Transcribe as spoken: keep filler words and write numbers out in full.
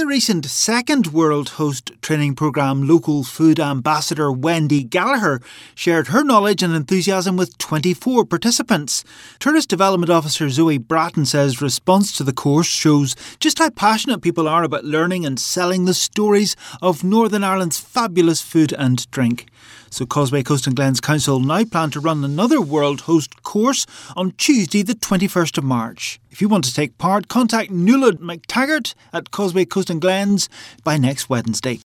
the recent second World Host Training Programme, local food ambassador Wendy Gallagher shared her knowledge and enthusiasm with twenty-four participants. Tourist Development Officer Zoe Bratton says response to the course shows just how passionate people are about learning and selling the stories of Northern Ireland's fabulous food and drink. So Causeway Coast and Glens Council now plan to run another World Host course on Tuesday the twenty-first of March. If you want to take part, contact Nuala McTaggart at Causeway Coast and Glens by next Wednesday.